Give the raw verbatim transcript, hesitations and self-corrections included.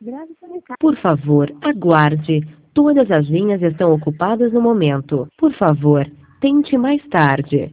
Por favor, aguarde. Todas as linhas estão ocupadas no momento. Por favor, tente mais tarde.